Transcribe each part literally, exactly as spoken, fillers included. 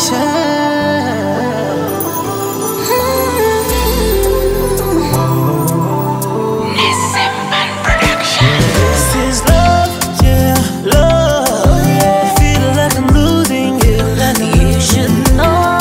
This is love, yeah, love, yeah. Feel like I'm losing you. You should know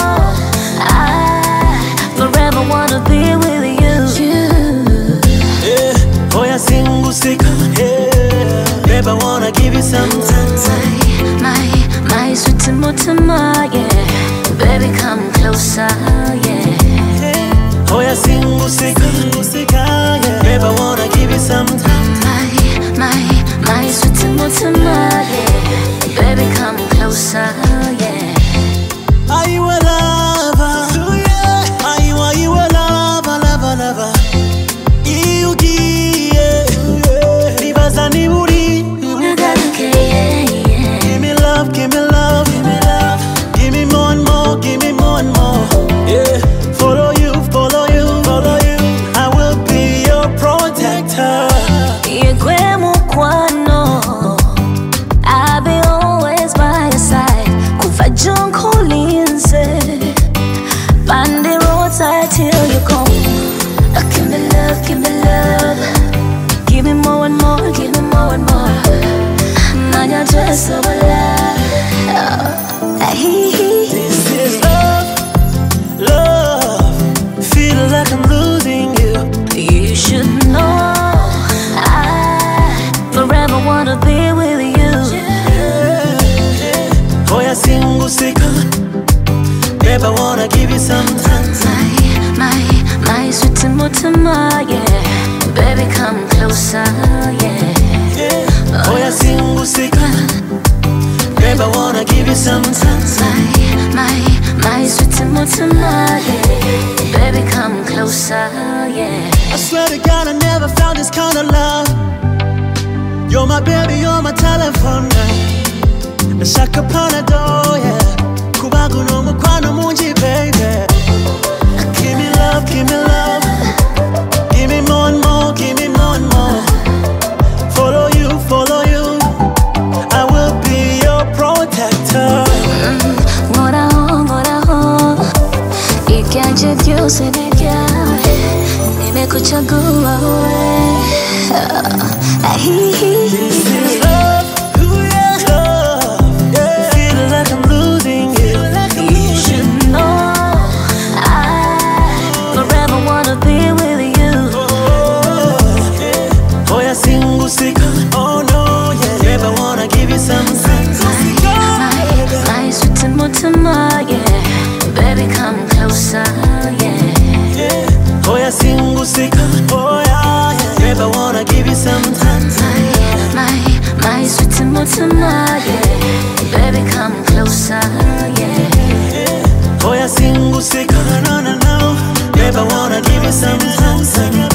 I forever wanna be with you. Yeah, oh yeah, single sick, yeah. Babe, I wanna give you some time. My, my, my sweet Timotema, yeah. Baby, come closer, yeah. Oh yeah, single sick, yeah. Babe, I wanna give you some time. My, my, my sweet Timotema, yeah. Baby, come closer, yeah. Are you a lover? Yeah. Are you, are you a lover, lover, lover? You give, yeah. Nibaza ni uri. Give me love, give me love, give me love. Give me more and more, give me more and more. Yeah. Follow you, follow you, follow you. I will be your protector. Yegwe mukwano, I'll be always by your side. Kuva junko linze, find the roadside till you come. Uh, give me love, give me love. Give me more and more, give me more and more. Nanya just so alive. This is love, love. Feel like I'm losing you. You should know I forever wanna be with you. Oh yeah, single sick. Babe, I wanna give you some time. My, my, my sweet Timotema, yeah. Baby, come closer, yeah. Oh yeah, single sick. Babe, I wanna give you some time. My, my, my sweet Timotema, yeah. Baby, come closer, yeah. I swear to God, I never found this kind of love. You're my baby, you're my telephone. Nashaka panado, yeah. Kubagu no mukwano munji, baby. Give me love, give me love. Give me more and more, give me more and more. Follow you, follow you. I will be your protector. Ngora ho, ngora ho. Ikanje vyose vya nimekuchagua wewe. This is love, ooh yeah, love, yeah. Feel like I'm losing you. You should know I forever wanna be with you. Oh, yeah. Oh yeah, single sick. Oh no, yeah. Babe, I wanna give you some time. My, my sweet Timotema, yeah. Baby, come closer, yeah. Oh yeah, single sick. Oh yeah, yeah. Babe, I wanna give you some time. My, my sweet Timotema, yeah. Baby, come closer, yeah. Oh yeah, single sick. No, no, no. Babe, I wanna give you some time.